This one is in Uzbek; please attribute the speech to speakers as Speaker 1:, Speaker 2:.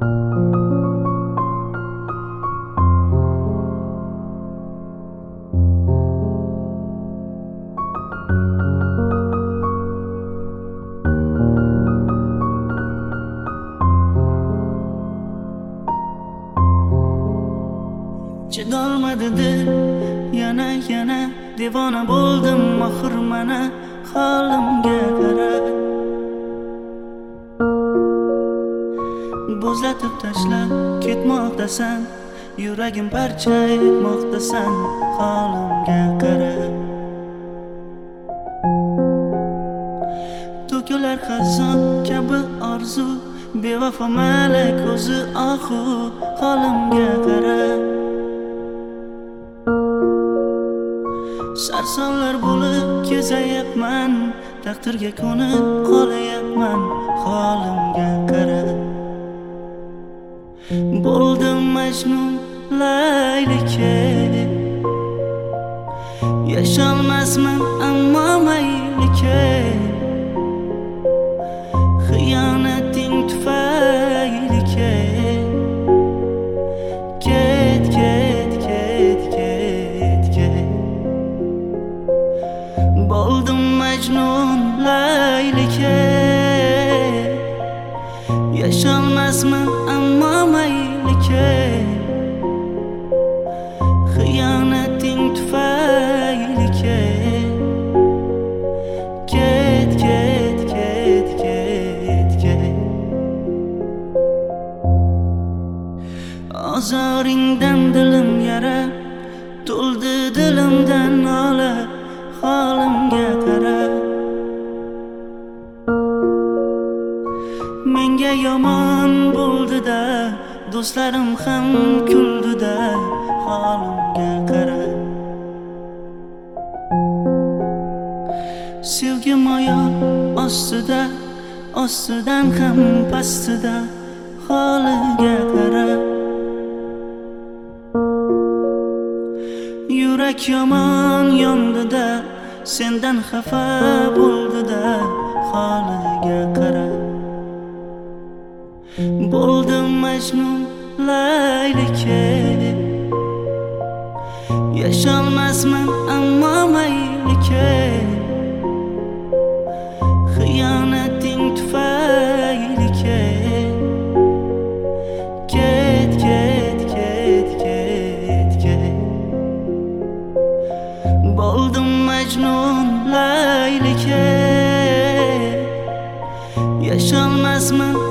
Speaker 1: Chidolmadi dil yana devona bo'ldim oxir mana holimga qara. Bo'zlatib tashlab ketmoqdasan, yuragim parcha etmoqdasan, holimga qara. To'kilar xazon kabi orzu, bevafo malak o'zi ohu, holimga qara. Sarsonlar bo'lib kezayapman, taqdirga ko'nib qolayapman, holimga qara. Bo'ldim Majnun Laylika, yasholmasman ammo maylika. Xiyonating tufayli ket, bo'ldim Majnun Laylika, yasholmasman ammo maylika. Xiyonating tufayli ket. Ozoringdan dilim yara, to'ldi dilimdan nola, holimga qara. Menga yomon bo'ldi-da, do'stlarim ham kuldi-da, holimga qara. Sevgi moyon ostidan ham pastida, holiga qara. Yurak yomon yondi-da, sendan xafa bo'ldi-da, holiga qara. Bo'ldim Majnun Laylika, yasholmasman ammo maylika. Xiyonating tufayli ket. Bo'ldim Majnun Laylika, yasholmasman